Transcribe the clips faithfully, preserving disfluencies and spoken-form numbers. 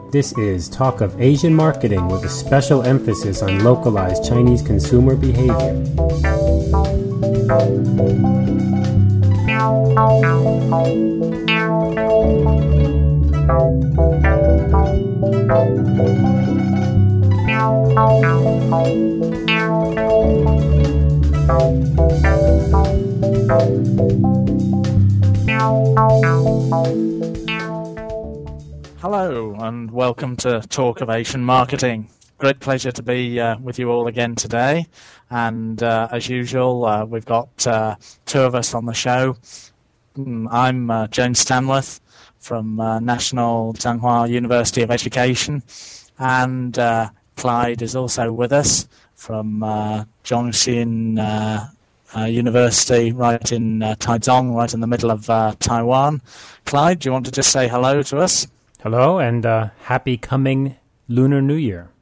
This is Talk of Asian Marketing with a special emphasis on localized Chinese consumer behavior. Hello and welcome to Talk of Asian Marketing. Great pleasure to be uh, with you all again today. And uh, as usual, uh, we've got uh, two of us on the show. I'm uh, James Stanworth from uh, National Tsinghua University of Education. And uh, Clyde is also with us from uh, Zhongxin uh, uh, University right in uh, Taichung, right in the middle of uh, Taiwan. Clyde, do you want to just say hello to us? Hello, and uh, happy coming Lunar New Year.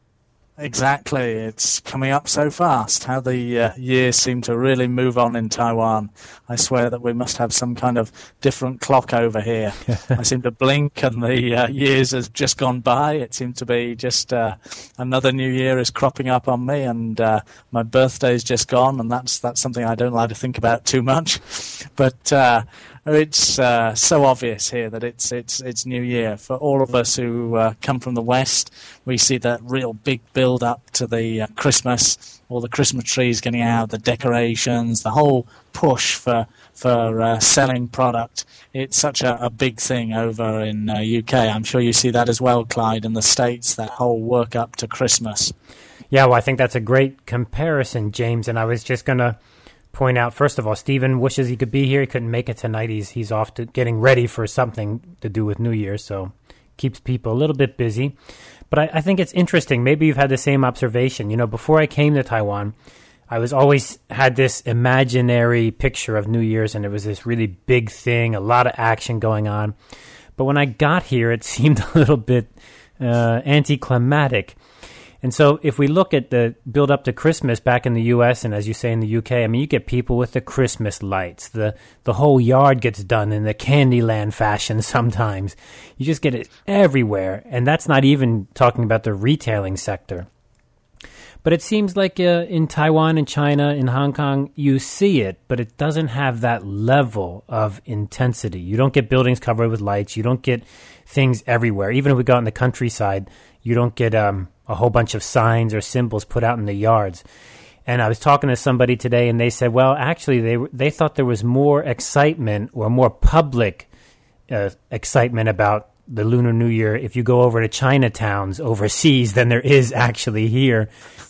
Exactly. It's coming up so fast. How the uh, years seem to really move on in Taiwan. I swear that we must have some kind of different clock over here. I seem to blink and the uh, years has just gone by. It seems to be just uh, another new year is cropping up on me, and uh, my birthday's just gone, and that's that's something I don't like to think about too much. But uh, it's uh, so obvious here that it's it's it's New Year. For all of us who uh, come from the West, we see that real big build up to the uh, Christmas, all the Christmas trees getting out, the decorations, the whole push for for uh, selling product. It's such a, a big thing over in uh, U K. I'm sure you see that as well, Clyde, in the States, that whole work up to Christmas. Yeah, well, I think that's a great comparison, James, and I was just going to point out, first of all, Stephen wishes he could be here. He couldn't make it tonight. He's he's off to getting ready for something to do with New Year, so keeps people a little bit busy. But I, I think it's interesting. Maybe you've had the same observation. You know, before I came to Taiwan, I was always had this imaginary picture of New Year's, and it was this really big thing, a lot of action going on. But when I got here, it seemed a little bit uh, anticlimactic. And so if we look at the build up to Christmas back in the U S and as you say in the U K, I mean, you get people with the Christmas lights. The the whole yard gets done in the Candyland fashion sometimes. You just get it everywhere. And that's not even talking about the retailing sector. But it seems like uh, in Taiwan and China, in Hong Kong, you see it, but it doesn't have that level of intensity. You don't get buildings covered with lights. You don't get things everywhere. Even if we go out in the countryside, you don't get um, a whole bunch of signs or symbols put out in the yards. And I was talking to somebody today, and they said, well, actually, they they thought there was more excitement or more public uh, excitement about the Lunar New Year if you go over to Chinatowns overseas than there is actually here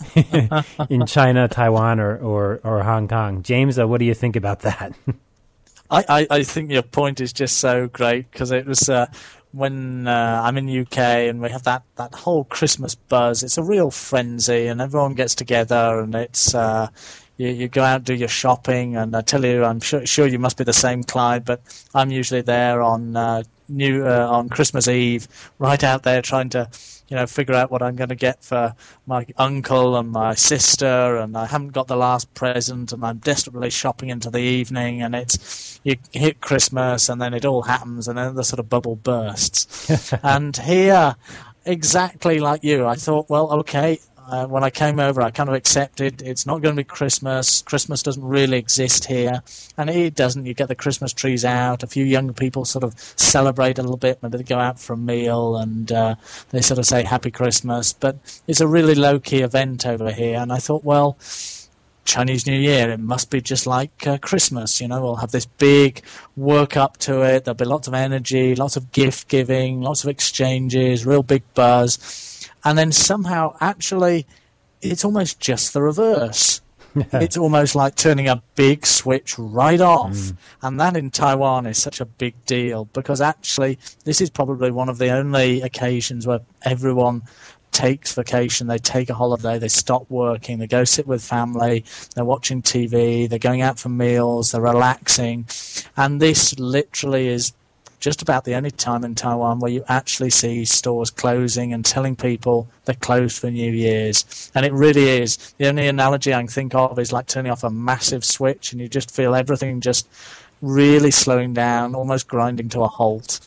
in China, Taiwan, or, or, or Hong Kong. James, uh, what do you think about that? I, I, I think your point is just so great, because it was uh, when uh, I'm in the U K and we have that, that whole Christmas buzz. It's a real frenzy, and everyone gets together, and it's uh, you, you go out and do your shopping. And I tell you, I'm sure, sure you must be the same, Clyde, but I'm usually there on uh, New uh, on Christmas Eve, right out there trying to, you know, figure out what I'm going to get for my uncle and my sister, and I haven't got the last present, and I'm desperately shopping into the evening, and it's, you hit Christmas, and then it all happens, and then the sort of bubble bursts. And here, exactly like you, I thought, well, okay, Uh, when I came over, I kind of accepted it's not going to be Christmas. Christmas doesn't really exist here. And it doesn't. You get the Christmas trees out. A few young people sort of celebrate a little bit. Maybe they go out for a meal and uh, they sort of say Happy Christmas. But it's a really low-key event over here. And I thought, well, Chinese New Year, it must be just like uh, Christmas. You know, we'll have this big work up to it. There'll be lots of energy, lots of gift giving, lots of exchanges, real big buzz. And then somehow, actually, it's almost just the reverse. It's almost like turning a big switch right off. Mm. And that in Taiwan is such a big deal, because actually this is probably one of the only occasions where everyone takes vacation, they take a holiday, they stop working, they go sit with family, they're watching T V, they're going out for meals, they're relaxing. And this literally is just about the only time in Taiwan where you actually see stores closing and telling people they're closed for New Year's. And it really is. The only analogy I can think of is like turning off a massive switch, and you just feel everything just really slowing down, almost grinding to a halt.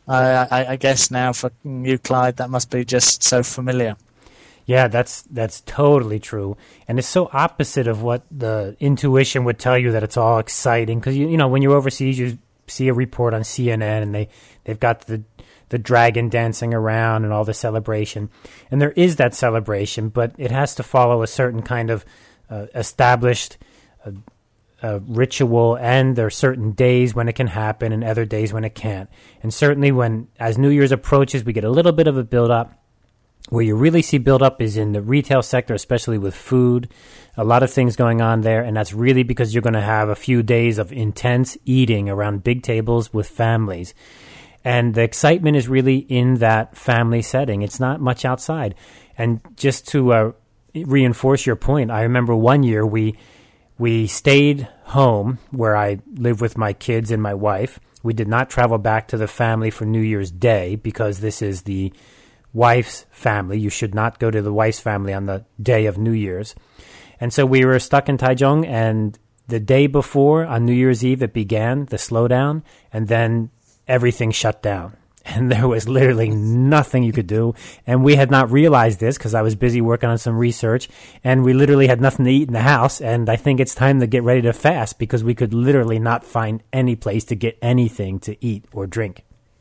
I, I, I guess now for you, Clyde, that must be just so familiar. Yeah, that's that's totally true, and it's so opposite of what the intuition would tell you, that it's all exciting. Because you you know when you're overseas, you see a report on C N N, and they they've got the the dragon dancing around and all the celebration, and there is that celebration, but it has to follow a certain kind of uh, established uh, uh, ritual, and there are certain days when it can happen and other days when it can't. And certainly when as New Year's approaches, we get a little bit of a build up. Where you really see build up is in the retail sector, especially with food. A lot of things going on there, and that's really because you're going to have a few days of intense eating around big tables with families. And the excitement is really in that family setting. It's not much outside. And just to uh, reinforce your point, I remember one year we we stayed home where I live with my kids and my wife. We did not travel back to the family for New Year's Day because this is the wife's family. You should not go to the wife's family on the day of New Year's. And so we were stuck in Taichung, and the day before, on New Year's Eve, it began, the slowdown, and then everything shut down. And there was literally nothing you could do. And we had not realized this because I was busy working on some research, and we literally had nothing to eat in the house. And I think it's time to get ready to fast because we could literally not find any place to get anything to eat or drink.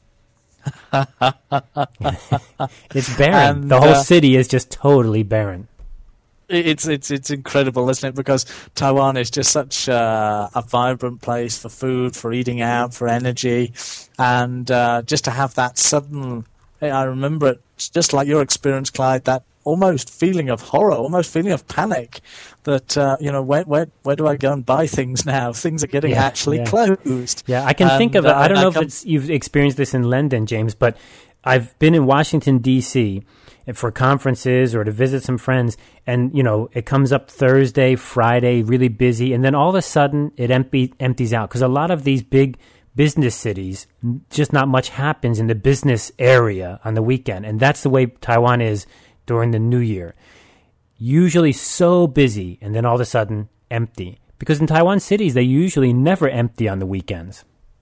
It's barren. And, the whole uh, city is just totally barren. It's it's it's incredible, isn't it? Because Taiwan is just such uh, a vibrant place for food, for eating out, for energy, and uh, just to have that sudden. I remember it just like your experience, Clyde. That almost feeling of horror, almost feeling of panic. That uh, you know, where where where do I go and buy things now? Things are getting Yeah, actually yeah. closed. Yeah, I can And, think of it. uh, I don't I know if come- it's you've experienced this in London, James, but I've been in Washington, D C for conferences or to visit some friends, and, you know, it comes up Thursday, Friday, really busy, and then all of a sudden it empty, empties out because a lot of these big business cities, just not much happens in the business area on the weekend, and that's the way Taiwan is during the New Year. Usually so busy, and then all of a sudden empty. Because in Taiwan cities, they usually never empty on the weekends.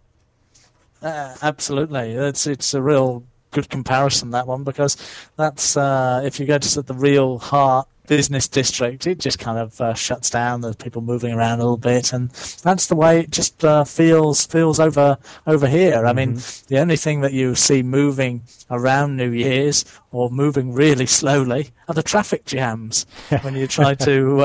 Uh, absolutely, it's it's a real good comparison, that one, because that's uh, if you go to the real heart business district, it just kind of uh, shuts down. There's people moving around a little bit, and that's the way it just uh, feels feels over over here. Mm-hmm. I mean, the only thing that you see moving around New Year's or moving really slowly are the traffic jams. When you try to,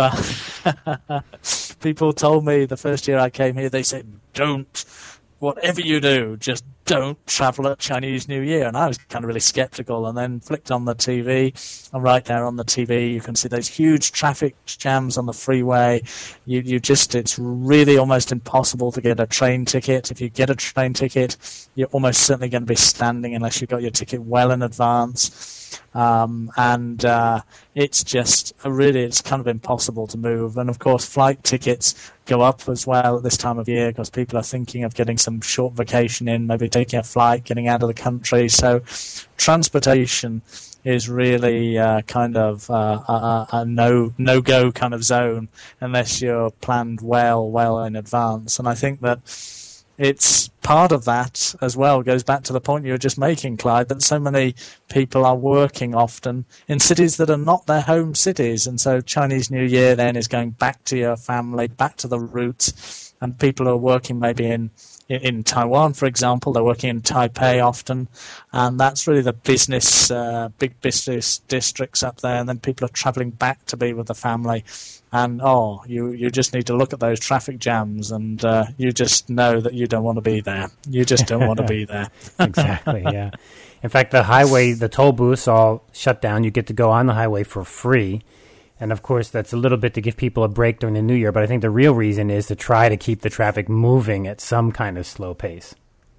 uh, people told me the first year I came here, they said, "Don't." Whatever you do, just don't travel at Chinese New Year. And I was kind of really skeptical, and then flicked on the T V, and right there on the T V you can see those huge traffic jams on the freeway. You you just, it's really almost impossible to get a train ticket. If you get a train ticket, you're almost certainly going to be standing unless you've got your ticket well in advance. Um, and uh, it's just a really, it's kind of impossible to move. And of course, flight tickets go up as well at this time of year because people are thinking of getting some short vacation in, maybe taking a flight, getting out of the country. So transportation is really uh, kind of uh, a, a no no go kind of zone unless you're planned well well in advance. And I think that it's part of that as well, goes back to the point you were just making, Clyde, that so many people are working often in cities that are not their home cities. And so Chinese New Year then is going back to your family, back to the roots, and people are working maybe in in Taiwan, for example. They're working in Taipei often, and that's really the business, uh, big business districts up there, and then people are travelling back to be with the family. And, oh, you, you just need to look at those traffic jams, and uh, you just know that you don't want to be there. You just don't want to be there. Exactly, yeah. In fact, the highway, the toll booths all shut down. You get to go on the highway for free. And, of course, that's a little bit to give people a break during the New Year. But I think the real reason is to try to keep the traffic moving at some kind of slow pace.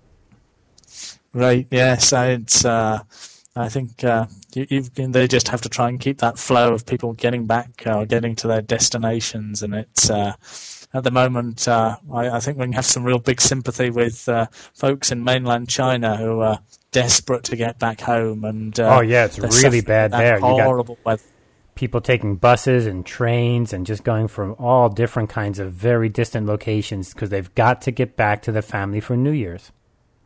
Right, yes. It's, uh, I think uh, you, you've, they just have to try and keep that flow of people getting back or uh, getting to their destinations. And it's, uh, at the moment, uh, I, I think we can have some real big sympathy with uh, folks in mainland China who are desperate to get back home. And uh, oh, yeah, it's really bad there. Horrible you got weather. People taking buses and trains and just going from all different kinds of very distant locations because they've got to get back to the family for New Year's.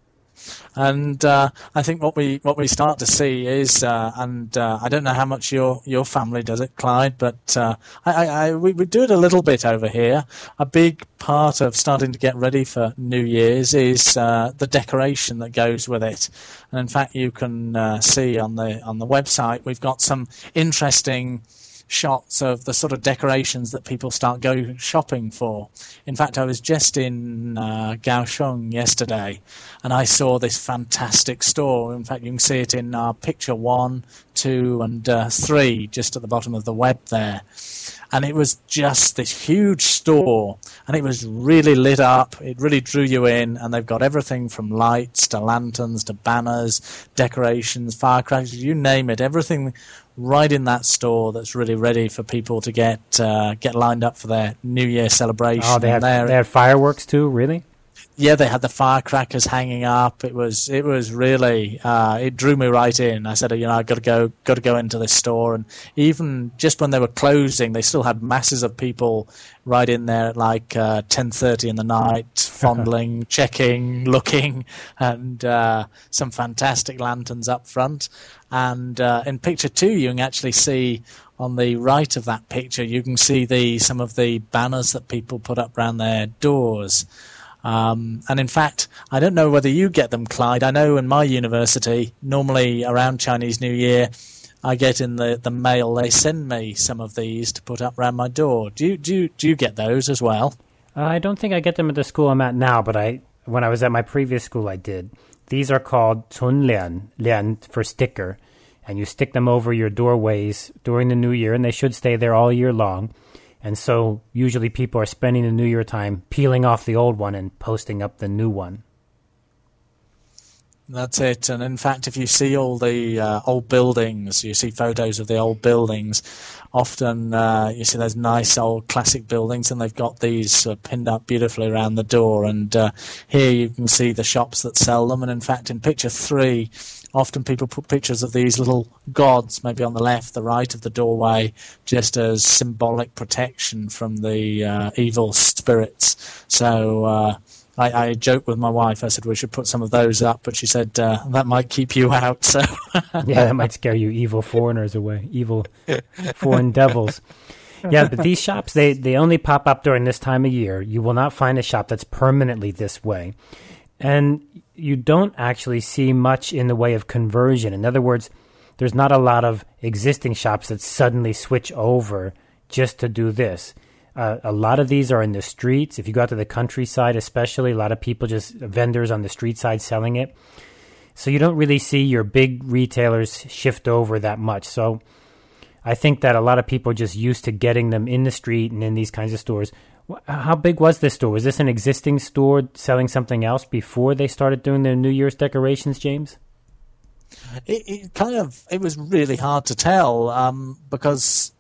And uh, I think what we what we start to see is, uh, and uh, I don't know how much your, your family does it, Clyde, but uh, I, I, I, we, we do it a little bit over here. A big part of starting to get ready for New Year's is uh, the decoration that goes with it. And in fact, you can uh, see on the on the website we've got some interesting shots of the sort of decorations that people start going shopping for. In fact, I was just in uh, Kaohsiung yesterday, and I saw this fantastic store. In fact, you can see it in uh, picture one, two, and uh, three, just at the bottom of the web there. And it was just this huge store, and it was really lit up. It really drew you in, and they've got everything from lights to lanterns to banners, decorations, firecrackers, you name it, everything right in that store that's really ready for people to get uh, get lined up for their New Year celebration. Oh, they had, they had fireworks too, really? Yeah, they had the firecrackers hanging up. It was it was really uh, it drew me right in. I said, you know, I got to go got to go into this store, and even just when they were closing, they still had masses of people right in there at like uh, ten thirty in the night, fondling, checking, looking, and uh, some fantastic lanterns up front. And uh, in picture two, you can actually see on the right of that picture, you can see the some of the banners that people put up around their doors. Um, and in fact, I don't know whether you get them, Clyde. I know in my university, normally around Chinese New Year, I get in the, the mail, they send me some of these to put up around my door. Do you, do you, do you get those as well? Uh, I don't think I get them at the school I'm at now, but I when I was at my previous school, I did. These are called Chunlian, lian for sticker, and you stick them over your doorways during the New Year, and they should stay there all year long. And so usually people are spending the New Year time peeling off the old one and posting up the new one. That's it. And in fact, if you see all the uh, old buildings, you see photos of the old buildings, often uh, you see those nice old classic buildings, and they've got these uh, pinned up beautifully around the door. And uh, here you can see the shops that sell them. And in fact, in picture three, often people put pictures of these little gods, maybe on the left, the right of the doorway, just as symbolic protection from the uh, evil spirits. So uh, I, I joked with my wife. I said we should put some of those up, but she said uh, that might keep you out. So yeah, that might scare you evil foreigners away, evil foreign devils. Yeah, but these shops, they, they only pop up during this time of year. You will not find a shop that's permanently this way. And you don't actually see much in the way of conversion. In other words, there's not a lot of existing shops that suddenly switch over just to do this. Uh, a lot of these are in the streets. If you go out to the countryside especially, a lot of people just, vendors on the street side selling it. So you don't really see your big retailers shift over that much. So I think that a lot of people are just used to getting them in the street and in these kinds of stores. How big was this store? Was this an existing store selling something else before they started doing their New Year's decorations, James? It, it kind of, it was really hard to tell um, because,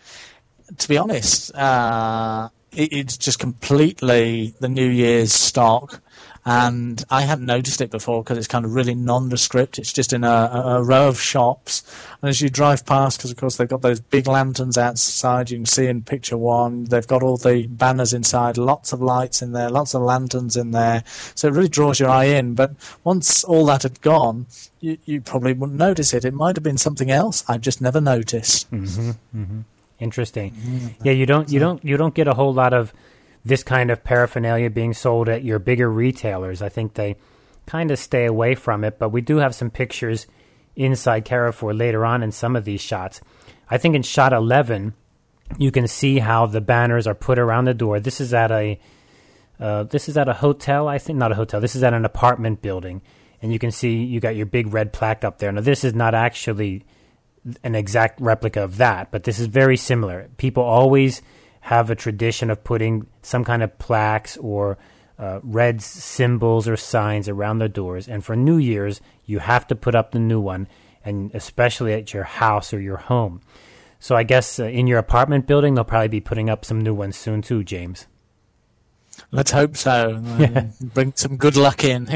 to be honest, uh, it, it's just completely the New Year's stock. And I hadn't noticed it before because it's kind of really nondescript. It's just in a, a row of shops. And as you drive past, because of course they've got those big lanterns outside, you can see in picture one, they've got all the banners inside, lots of lights in there, lots of lanterns in there. So it really draws your eye in. But once all that had gone, you, you probably wouldn't notice it. It might have been something else I've just never noticed. Mm-hmm, mm-hmm. Interesting. Mm-hmm. Yeah, you don't, you don't, you don't get a whole lot of this kind of paraphernalia being sold at your bigger retailers. I think they kind of stay away from it, but we do have some pictures inside Carrefour later on in some of these shots. I think in shot eleven, you can see how the banners are put around the door. This is at a uh, this is at a hotel, I think, not a hotel. This is at an apartment building, and you can see you got your big red plaque up there. Now, this is not actually an exact replica of that, but this is very similar. People always have a tradition of putting some kind of plaques or uh, red symbols or signs around their doors. And for New Year's, you have to put up the new one, and especially at your house or your home. So I guess uh, in your apartment building, they'll probably be putting up some new ones soon too, James. Let's hope so. Um, bring some good luck in.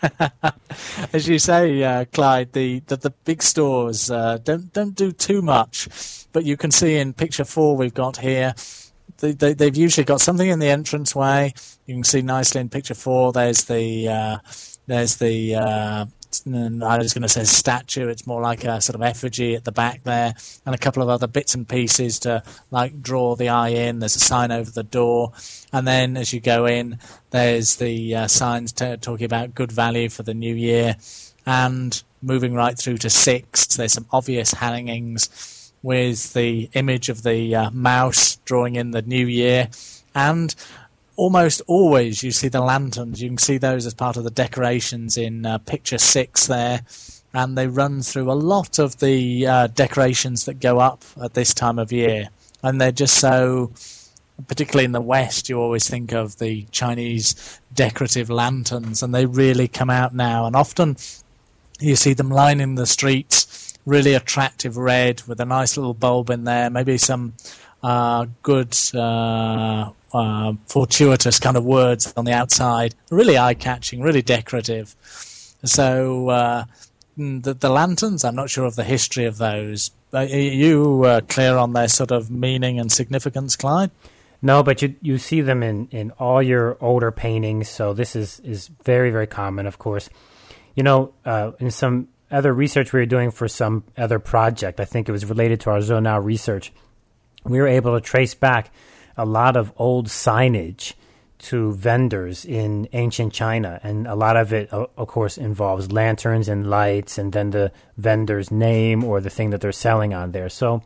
As you say, uh, Clyde, the, the, the big stores uh, don't don't do too much, but you can see in picture four we've got here, They, they, they've usually got something in the entranceway. You can see nicely in picture four, there's the uh, There's the uh, I was going to say statue. It's more like a sort of effigy at the back there, and a couple of other bits and pieces to like draw the eye in. There's a sign over the door, and then as you go in, there's the uh, signs t- talking about good value for the new year, and moving right through to six, there's some obvious hangings with the image of the uh, mouse drawing in the new year, and almost always you see the lanterns. You can see those as part of the decorations in uh, picture six there, and they run through a lot of the uh, decorations that go up at this time of year, and they're just so, particularly in the West, you always think of the Chinese decorative lanterns, and they really come out now, and often you see them lining the streets, really attractive red with a nice little bulb in there, maybe some uh, good uh, uh, fortuitous kind of words on the outside. Really eye-catching, really decorative. So uh, the, the lanterns, I'm not sure of the history of those. Are you uh, clear on their sort of meaning and significance, Clyde? No, but you you see them in, in all your older paintings, so this is, is very, very common, of course. You know, uh, in some other research we were doing for some other project, I think it was related to our Zonao research, we were able to trace back a lot of old signage to vendors in ancient China, and a lot of it, of course, involves lanterns and lights, and then the vendor's name or the thing that they're selling on there. So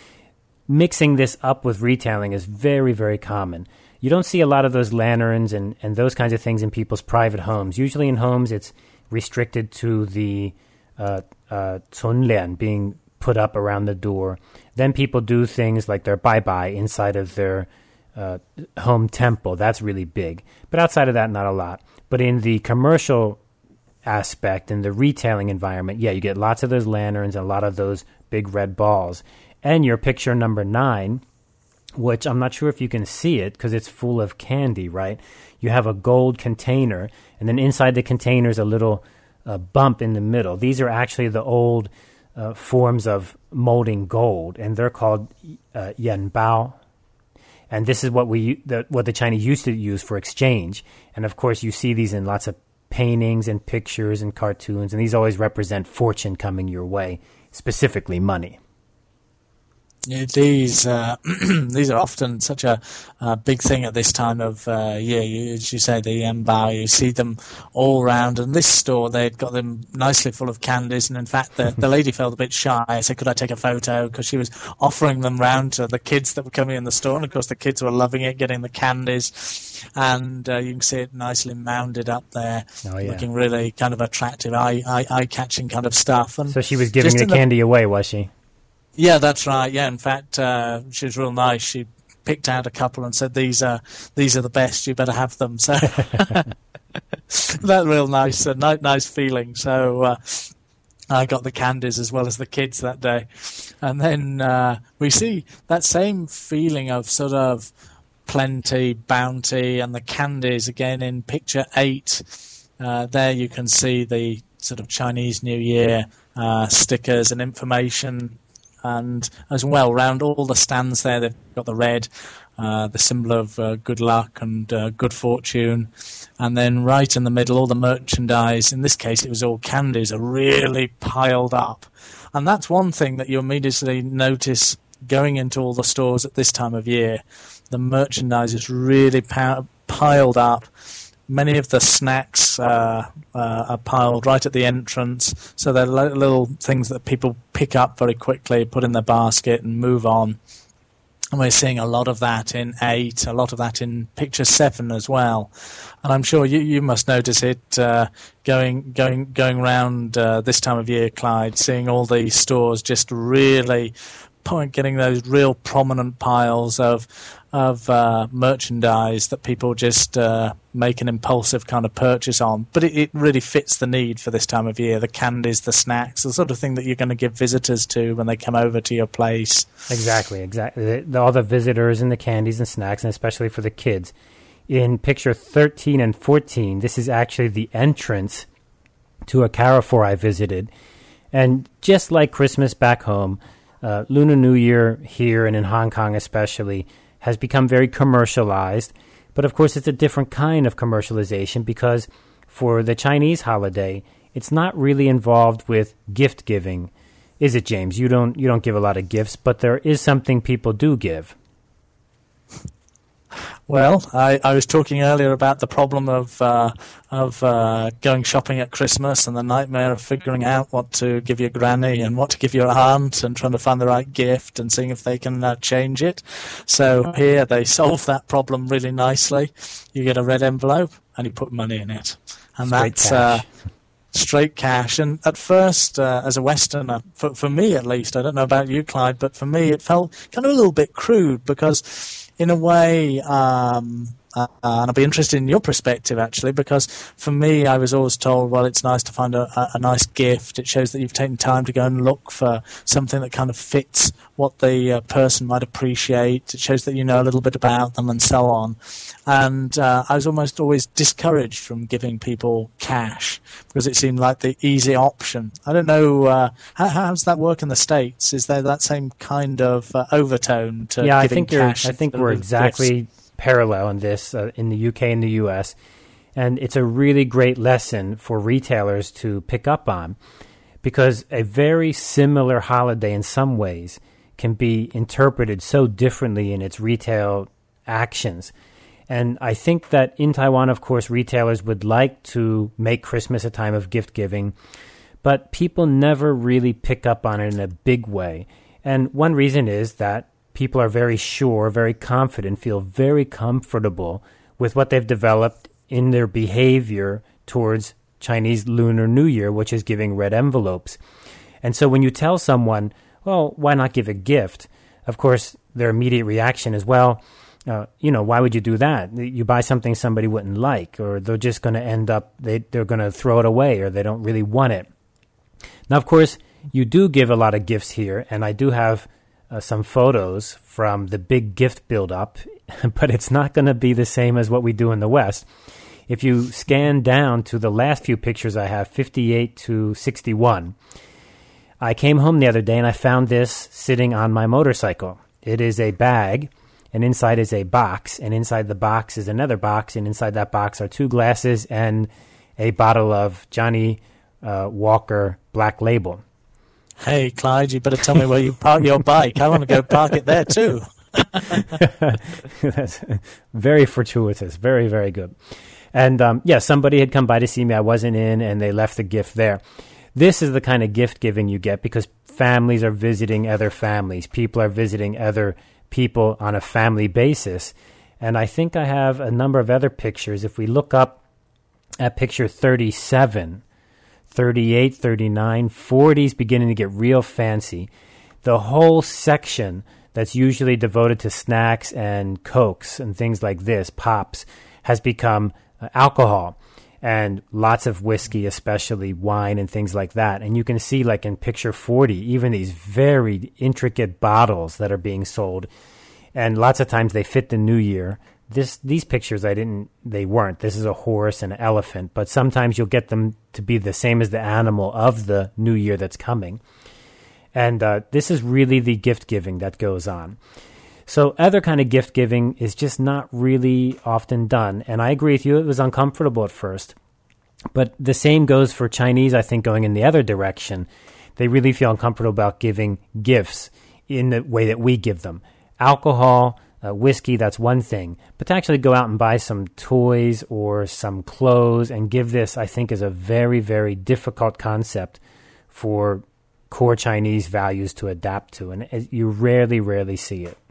mixing this up with retailing is very, very common. You don't see a lot of those lanterns and, and those kinds of things in people's private homes. Usually in homes, it's restricted to the uh, uh, 春联 being put up around the door. Then people do things like their bye-bye inside of their uh, home temple. That's really big. But outside of that, not a lot. But in the commercial aspect, in the retailing environment, yeah, you get lots of those lanterns and a lot of those big red balls. And your picture number nine, which I'm not sure if you can see it because it's full of candy, right? You have a gold container, and then inside the container is a little uh, bump in the middle. These are actually the old uh, forms of molding gold, and they're called uh, yanbao. And this is what we the, what the Chinese used to use for exchange. And of course, you see these in lots of paintings and pictures and cartoons, and these always represent fortune coming your way, specifically money. Yeah, these uh, these are often such a, a big thing at this time of uh, year. You, as you say, the yanbao, you see them all around. And this store, they'd got them nicely full of candies. And in fact, the, the lady felt a bit shy. I said, could I take a photo? Because she was offering them round to the kids that were coming in the store. And of course, the kids were loving it, getting the candies. And uh, you can see it nicely mounded up there, oh, yeah. looking really kind of attractive, eye, eye, eye-catching kind of stuff. And so she was giving the candy the, away, was she? Yeah, that's right. Yeah, in fact, uh, she was real nice. She picked out a couple and said, "These are these are the best. You better have them." So that real nice, uh, nice, nice feeling. So uh, I got the candies as well as the kids that day, and then uh, we see that same feeling of sort of plenty, bounty, and the candies again in picture eight. Uh, there you can see the sort of Chinese New Year uh, stickers and information. And as well, around all the stands there, they've got the red, uh, the symbol of uh, good luck and uh, good fortune. And then right in the middle, all the merchandise, in this case it was all candies, are really piled up. And that's one thing that you immediately notice going into all the stores at this time of year. The merchandise is really pa- piled up. Many of the snacks uh, uh, are piled right at the entrance, so they're little things that people pick up very quickly, put in their basket and move on. And we're seeing a lot of that in eight, a lot of that in picture seven as well. And I'm sure you, you must notice it uh, going going going around uh, this time of year, Clyde, seeing all these stores just really getting those real prominent piles of of uh, merchandise that people just uh, make an impulsive kind of purchase on. But it, it really fits the need for this time of year, the candies, the snacks, the sort of thing that you're going to give visitors to when they come over to your place. Exactly, exactly. The, all the visitors and the candies and snacks, and especially for the kids. In picture thirteen and fourteen, this is actually the entrance to a Carrefour I visited. And just like Christmas back home, uh, Lunar New Year here and in Hong Kong especially has become very commercialized. But of course, it's a different kind of commercialization because for the Chinese holiday, it's not really involved with gift giving, is it, James? You don't you don't give a lot of gifts, but there is something people do give. Well, I, I was talking earlier about the problem of uh, of uh, going shopping at Christmas and the nightmare of figuring out what to give your granny and what to give your aunt and trying to find the right gift and seeing if they can uh, change it. So here they solve that problem really nicely. You get a red envelope and you put money in it. And Straight that's... cash. Uh, straight cash. And at first, uh, as a Westerner, for, for me at least, I don't know about you, Clyde, but for me it felt kind of a little bit crude because in a way, um, uh, and I'll be interested in your perspective actually, because for me I was always told, well, it's nice to find a, a, a nice gift. It shows that you've taken time to go and look for something that kind of fits what the uh, person might appreciate. It shows that you know a little bit about them and so on. And uh, I was almost always discouraged from giving people cash because it seemed like the easy option. I don't know, uh, how, how does that work in the States? Is there that same kind of uh, overtone to yeah, giving I think you're, cash? I think we're exactly gifts? parallel in this uh, in the U K and the U S, and it's a really great lesson for retailers to pick up on, because a very similar holiday in some ways can be interpreted so differently in its retail actions. And I think that in Taiwan, of course, retailers would like to make Christmas a time of gift giving, but people never really pick up on it in a big way. And one reason is that people are very sure, very confident, feel very comfortable with what they've developed in their behavior towards Chinese Lunar New Year, which is giving red envelopes. And so when you tell someone, well, why not give a gift? Of course, their immediate reaction is, well, uh, you know, why would you do that? You buy something somebody wouldn't like, or they're just going to end up, they, they're going to throw it away, or they don't really want it. Now, of course, you do give a lot of gifts here, and I do have Uh, some photos from the big gift build-up, but it's not going to be the same as what we do in the West. If you scan down to the last few pictures I have, fifty-eight to sixty-one, I came home the other day and I found this sitting on my motorcycle. It is a bag, and inside is a box, and inside the box is another box, and inside that box are two glasses and a bottle of Johnny uh, Walker Black Label. Hey, Clyde, you better tell me where you park your bike. I want to go park it there too. That's very fortuitous. Very, very good. And um, yeah, somebody had come by to see me. I wasn't in, and they left the gift there. This is the kind of gift giving you get because families are visiting other families. People are visiting other people on a family basis. And I think I have a number of other pictures. If we look up at picture thirty-seven, thirty-eight, thirty-nine, forty is beginning to get real fancy. The whole section that's usually devoted to snacks and Cokes and things like this, pops, has become uh, alcohol and lots of whiskey, especially wine and things like that. And you can see, like in picture forty, even these very intricate bottles that are being sold. And lots of times they fit the new year. This, these pictures, I didn't, they weren't. This is a horse and an elephant, but sometimes you'll get them to be the same as the animal of the new year that's coming. And uh, this is really the gift giving that goes on. So other kind of gift giving is just not really often done. And I agree with you, it was uncomfortable at first. But the same goes for Chinese, I think, going in the other direction. They really feel uncomfortable about giving gifts in the way that we give them. Alcohol, Uh, whiskey, that's one thing. But to actually go out and buy some toys or some clothes and give this, I think, is a very, very difficult concept for core Chinese values to adapt to. And it, you rarely, rarely see it.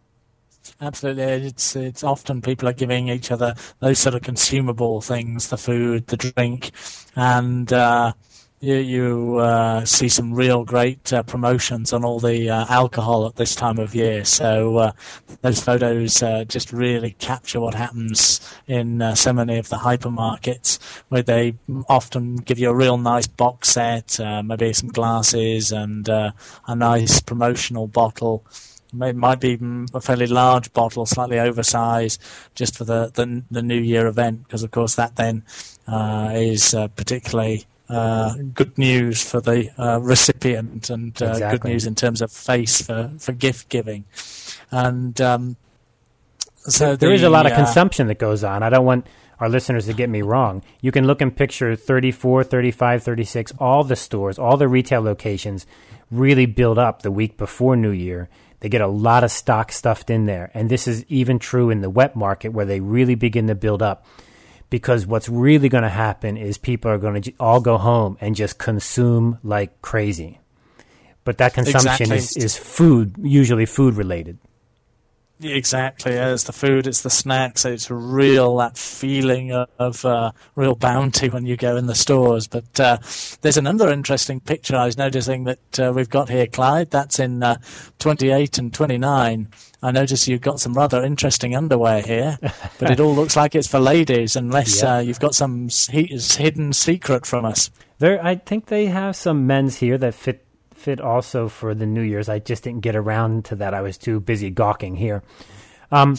Absolutely. It's it's often people are giving each other those sort of consumable things, the food, the drink, and uh, you, you uh, see some real great uh, promotions on all the uh, alcohol at this time of year. So uh, those photos uh, just really capture what happens in uh, so many of the hypermarkets, where they often give you a real nice box set, uh, maybe some glasses and uh, a nice promotional bottle. It might be a fairly large bottle, slightly oversized, just for the, the, the New Year event, because, of course, that then uh, is uh, particularly uh, good news for the uh, recipient and uh, Exactly. good news in terms of face for, for gift giving. And um, so there the, is a lot of uh, consumption that goes on. I don't want our listeners to get me wrong. You can look in picture thirty-four, thirty-five, thirty-six, all the stores, all the retail locations really build up the week before New Year. They get a lot of stock stuffed in there. And this is even true in the wet market where they really begin to build up. Because what's really going to happen is people are going to all go home and just consume like crazy. But that consumption exactly. is, is food, usually food related. Exactly, yeah, it's the food, it's the snacks, it's real, that feeling of, of uh, real bounty when you go in the stores. But uh, there's another interesting picture I was noticing that uh, we've got here, Clyde. That's in uh, twenty-eight and twenty-nine. I notice you've got some rather interesting underwear here, but it all looks like it's for ladies, unless yeah. uh, you've got some he- hidden secret from us. There, I think they have some men's here that fit fit also for the New Year's. I just didn't get around to that. I was too busy gawking here. Um,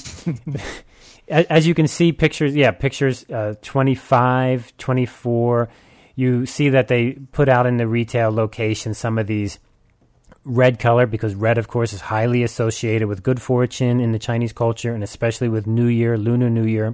as you can see, pictures, yeah, pictures uh, twenty-five, twenty-four. You see that they put out in the retail location some of these red color, because red, of course, is highly associated with good fortune in the Chinese culture, and especially with New Year, Lunar New Year.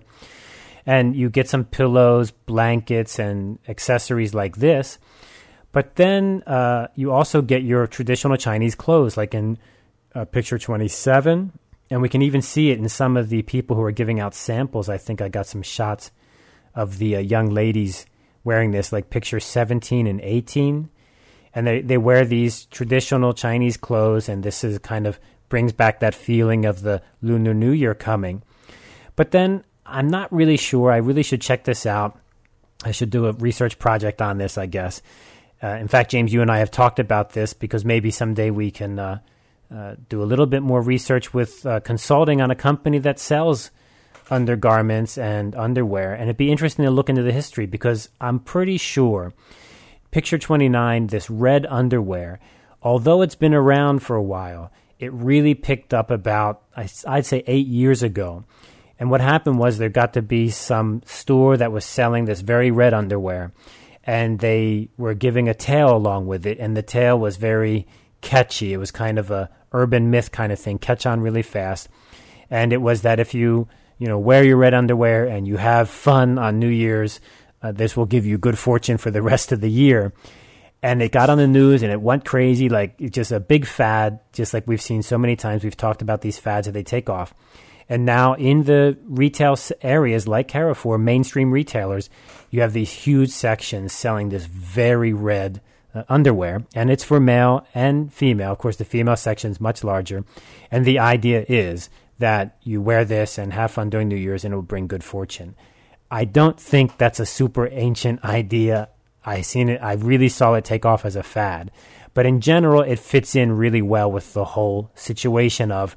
And you get some pillows, blankets, and accessories like this. But then uh, you also get your traditional Chinese clothes, like in uh, picture twenty-seven. And we can even see it in some of the people who are giving out samples. I think I got some shots of the uh, young ladies wearing this, like picture seventeen and eighteen. And they, they wear these traditional Chinese clothes, and this is kind of brings back that feeling of the Lunar New Year coming. But then I'm not really sure. I really should check this out. I should do a research project on this, I guess. Uh, in fact, James, you and I have talked about this because maybe someday we can uh, uh, do a little bit more research with uh, consulting on a company that sells undergarments and underwear. And it'd be interesting to look into the history, because I'm pretty sure picture twenty-nine, this red underwear, although it's been around for a while, it really picked up about, I'd say, eight years ago. And what happened was there got to be some store that was selling this very red underwear, and they were giving a tale along with it, and the tale was very catchy. It was kind of a urban myth kind of thing, catch on really fast. And it was that if you, you know, wear your red underwear and you have fun on New Year's, uh, this will give you good fortune for the rest of the year. And it got on the news, and it went crazy, like it's just a big fad, just like we've seen so many times. We've talked about these fads that they take off. And now in the retail areas like Carrefour, mainstream retailers, you have these huge sections selling this very red uh, underwear. And it's for male and female. Of course, the female section is much larger. And the idea is that you wear this and have fun during New Year's, and it will bring good fortune. I don't think that's a super ancient idea. I seen it. I really saw it take off as a fad. But in general, it fits in really well with the whole situation of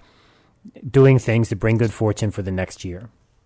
doing things to bring good fortune for the next year.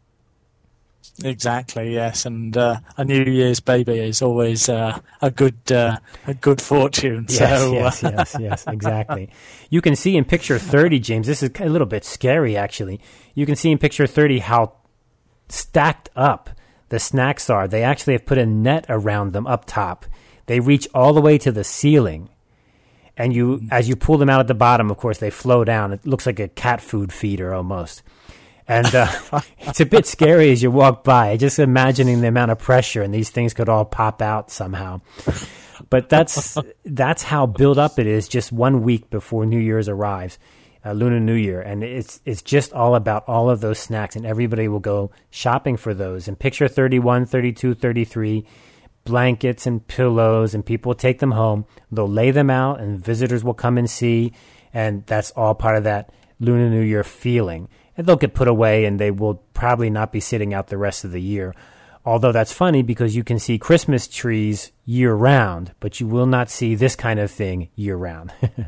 Exactly, yes, and uh, a New Year's baby is always uh, a good uh, a good fortune. Yes, so, yes, uh, yes, yes, exactly. You can see in picture thirty, James, this is a little bit scary, actually. You can see in picture thirty how stacked up the snacks are. They actually have put a net around them up top. They reach all the way to the ceiling. And you, as you pull them out at the bottom, of course, they flow down. It looks like a cat food feeder almost. And uh, it's a bit scary as you walk by, just imagining the amount of pressure, and these things could all pop out somehow. But that's that's how built up it is just one week before New Year's arrives, uh, Lunar New Year. And it's it's just all about all of those snacks, and everybody will go shopping for those. And picture thirty-one, thirty-two, thirty-three, blankets and pillows, and people take them home. They'll lay them out, and visitors will come and see, and that's all part of that Lunar New Year feeling. And they'll get put away, and they will probably not be sitting out the rest of the year. Although that's funny, because you can see Christmas trees year-round, but you will not see this kind of thing year-round.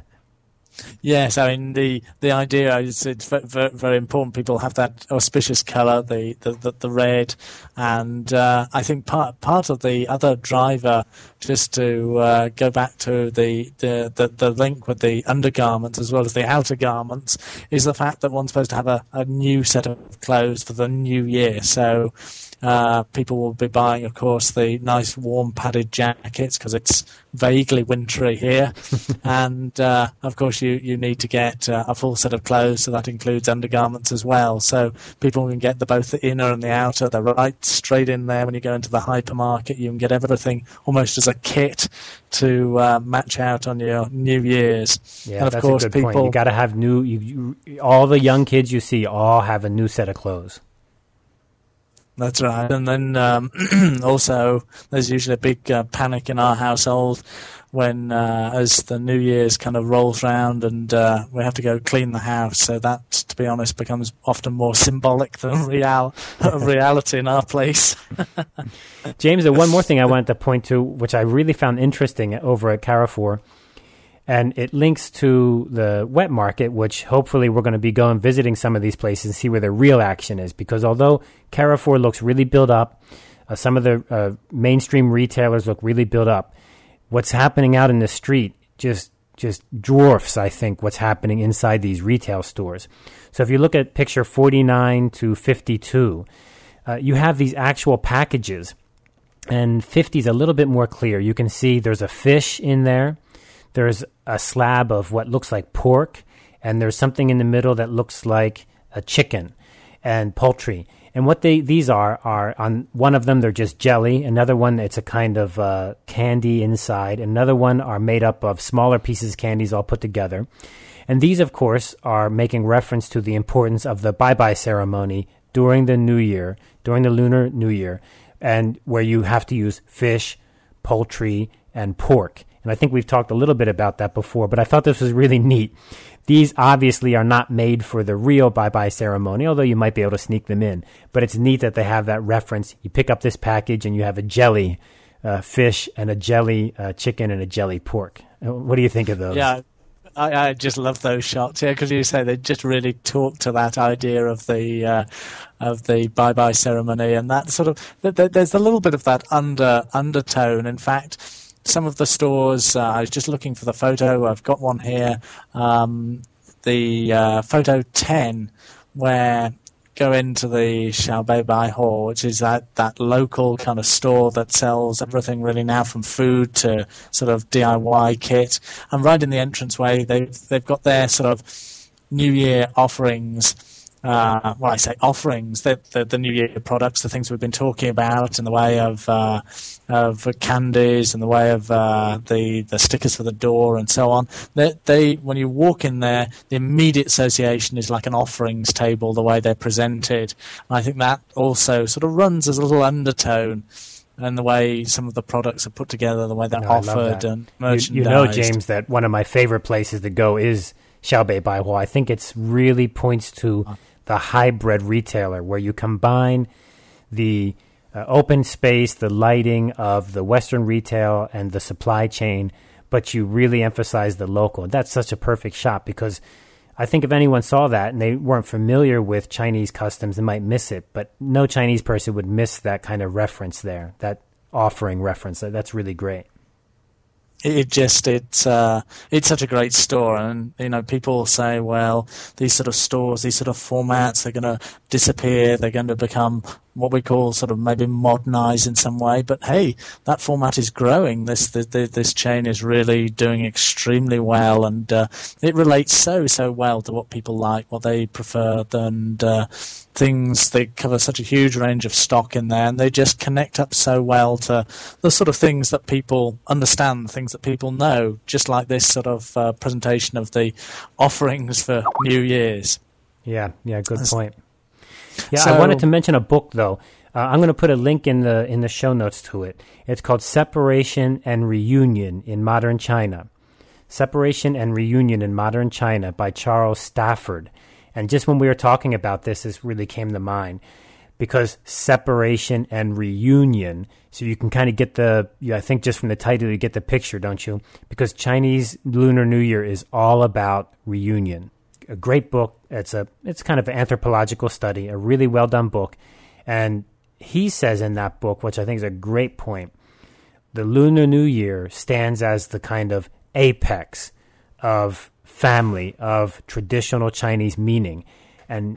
Yes, I mean, the, the idea is it's very, very important. People have that auspicious colour, the, the, the, the red, and uh, I think part part of the other driver, just to uh, go back to the, the, the, the link with the undergarments as well as the outer garments, is the fact that one's supposed to have a, a new set of clothes for the new year. So Uh, people will be buying, of course, the nice warm padded jackets because it's vaguely wintry here. And, uh, of course, you, you need to get uh, a full set of clothes, so that includes undergarments as well. So people can get the, both the inner and the outer. They're right straight in there when you go into the hypermarket. You can get everything almost as a kit to uh, match out on your New Year's. Yeah, and of that's course, a good people, point. You got to have new. You, you, all the young kids you see all have a new set of clothes. That's right. And then um, also, there's usually a big uh, panic in our household when, uh, as the New Year's kind of rolls round and uh, we have to go clean the house. So that, to be honest, becomes often more symbolic than real reality in our place. James, the one more thing I wanted to point to, which I really found interesting over at Carrefour, and it links to the wet market, which hopefully we're going to be going visiting some of these places and see where the real action is. Because although Carrefour looks really built up, uh, some of the uh, mainstream retailers look really built up, what's happening out in the street just just dwarfs, I think, what's happening inside these retail stores. So if you look at picture forty-nine to fifty-two, uh, you have these actual packages, and fifty is a little bit more clear. You can see there's a fish in there. There's a slab of what looks like pork, and there's something in the middle that looks like a chicken and poultry. And what they these are, are on one of them, they're just jelly. Another one, it's a kind of uh, candy inside. Another one are made up of smaller pieces of candies all put together. And these, of course, are making reference to the importance of the bye-bye ceremony during the New Year, during the Lunar New Year, and where you have to use fish, poultry, and pork. And I think we've talked a little bit about that before, but I thought this was really neat. These obviously are not made for the real bye-bye ceremony, although you might be able to sneak them in. But it's neat that they have that reference. You pick up this package and you have a jelly uh, fish and a jelly uh, chicken and a jelly pork. What do you think of those? Yeah, I, I just love those shots. Yeah, because you say they just really talk to that idea of the uh, of the bye-bye ceremony, and that sort of th- th- there's a little bit of that under undertone. In fact, some of the stores, uh, I was just looking for the photo, I've got one here, um, the uh, photo ten, where go into the Xiaobei Bai Hall, which is that, that local kind of store that sells everything really now from food to sort of D I Y kit. And right in the entranceway, they've, they've got their sort of New Year offerings. Uh, well, I say offerings, the, the, the New Year products, the things we've been talking about in the way of uh, of candies, in the way of uh, the the stickers for the door, and so on. They, they, when you walk in there, the immediate association is like an offerings table, the way they're presented. And I think that also sort of runs as a little undertone. And the way some of the products are put together, the way they're no, offered and merchandised. You, you know, James, that one of my favorite places to go is Xiaobei Bai Hall. I think it's really points to the hybrid retailer, where you combine the uh, open space, the lighting of the Western retail and the supply chain, but you really emphasize the local. That's such a perfect shop, because I think if anyone saw that and they weren't familiar with Chinese customs, they might miss it, but no Chinese person would miss that kind of reference there, that offering reference. That's really great. It just it's uh, it's such a great store, and you know, people say, well, these sort of stores, these sort of formats, they're going to disappear. They're going to become what we call sort of maybe modernized in some way. But hey, that format is growing. This this, this chain is really doing extremely well, and uh, it relates so so well to what people like, what they prefer, and uh, things. They cover such a huge range of stock in there, and they just connect up so well to the sort of things that people understand, the things that people know, just like this sort of uh, presentation of the offerings for New Year's. Yeah, yeah, good That's, point. Yeah, so, I wanted to mention a book, though. Uh, I'm going to put a link in the in the show notes to it. It's called Separation and Reunion in Modern China. Separation and Reunion in Modern China by Charles Stafford. And just when we were talking about this, this really came to mind, because separation and reunion, so you can kind of get the, I think just from the title you get the picture, don't you? Because Chinese Lunar New Year is all about reunion. A great book. It's a it's kind of an anthropological study, a really well done book. And he says in that book, which I think is a great point, the Lunar New Year stands as the kind of apex of family, of traditional Chinese meaning. And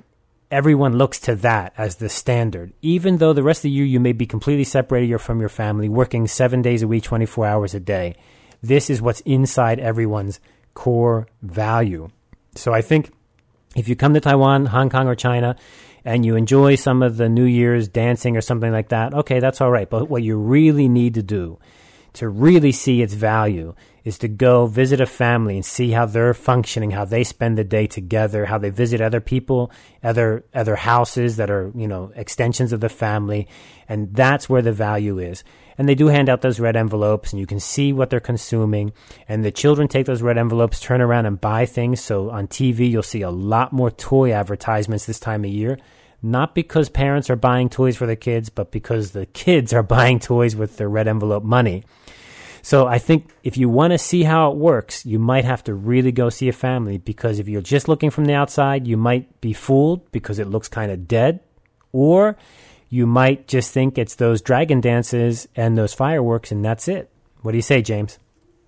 everyone looks to that as the standard. Even though the rest of the year you may be completely separated from your family, working seven days a week, twenty-four hours a day, this is what's inside everyone's core value. So I think if you come to Taiwan, Hong Kong, or China, and you enjoy some of the New Year's dancing or something like that, okay, that's all right. But what you really need to do to really see its value is to go visit a family and see how they're functioning, how they spend the day together, how they visit other people, other other houses that are, you know, extensions of the family. And that's where the value is. And they do hand out those red envelopes, and you can see what they're consuming. And the children take those red envelopes, turn around and buy things. So on T V, you'll see a lot more toy advertisements this time of year. Not because parents are buying toys for their kids, but because the kids are buying toys with their red envelope money. So I think if you want to see how it works, you might have to really go see a family, because if you're just looking from the outside, you might be fooled because it looks kind of dead, or you might just think it's those dragon dances and those fireworks, and that's it. What do you say, James?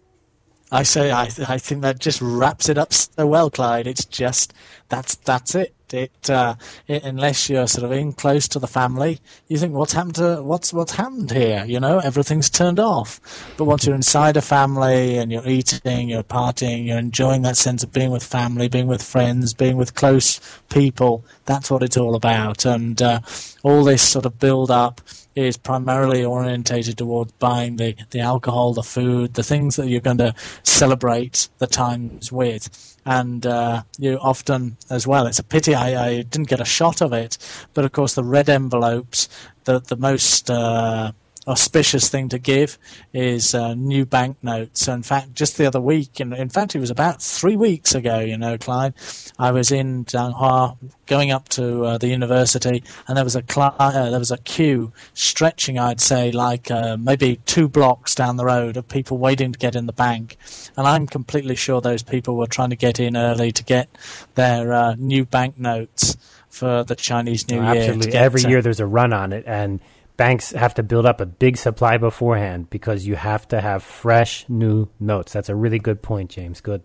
I say I I think that just wraps it up so well, Clyde. It's just that's that's it. It, uh, it unless you're sort of in close to the family, you think what's happened to what's what's happened here? You know, everything's turned off. But once you're inside a family and you're eating, you're partying, you're enjoying that sense of being with family, being with friends, being with close people. That's what it's all about. And uh, all this sort of build up is primarily orientated towards buying the, the alcohol, the food, the things that you're going to celebrate the times with. And uh, you often, as well, it's a pity I, I didn't get a shot of it, but of course the red envelopes, the, the most uh, auspicious thing to give is uh, new banknotes. So in fact, just the other week, in, in fact it was about three weeks ago, you know, Clyde, I was in Danhua going up to uh, the university, and there was a cl- uh, there was a queue stretching, I'd say, like uh, maybe two blocks down the road of people waiting to get in the bank. And I'm completely sure those people were trying to get in early to get their uh, new banknotes for the Chinese New oh, Year. Absolutely. Every to- year there's a run on it, and banks have to build up a big supply beforehand because you have to have fresh new notes. That's a really good point, James. Good.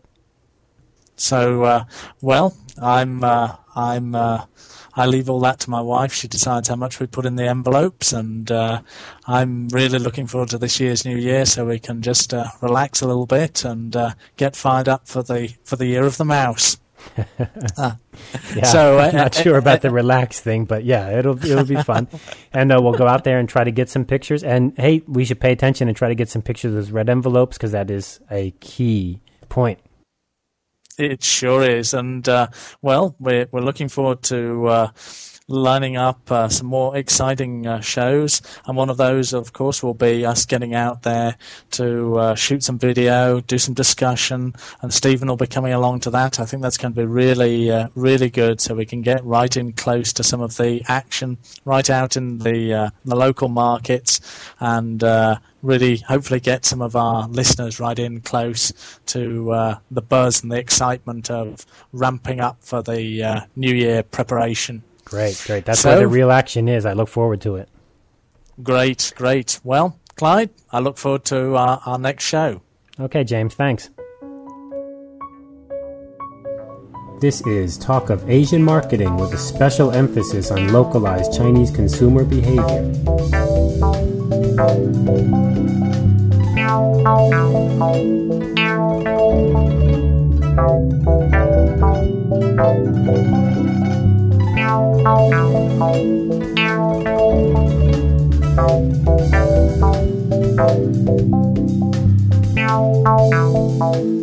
So, uh, well, I'm, uh, I'm, uh, I leave all that to my wife. She decides how much we put in the envelopes, and uh, I'm really looking forward to this year's New Year, so we can just uh, relax a little bit and uh, get fired up for the for the Year of the Mouse. ah. Yeah, so uh, not uh, sure about uh, the relax thing, but yeah, it'll it'll be fun, and uh, we'll go out there and try to get some pictures. And hey, we should pay attention and try to get some pictures of those red envelopes, because that is a key point. It sure is, and uh, well, we're we're looking forward to uh, lining up uh, some more exciting uh, shows, and one of those, of course, will be us getting out there to uh, shoot some video, do some discussion, and Stephen will be coming along to that. I think that's going to be really, uh, really good, so we can get right in close to some of the action, right out in the uh, the local markets, and uh, really hopefully get some of our listeners right in close to uh, the buzz and the excitement of ramping up for the uh, New Year preparation. Great, great. That's so, where the real action is. I look forward to it. Great, great. Well, Clyde, I look forward to our, our next show. Okay, James, thanks. This is Talk of Asian Marketing with a special emphasis on localized Chinese consumer behavior. Meow.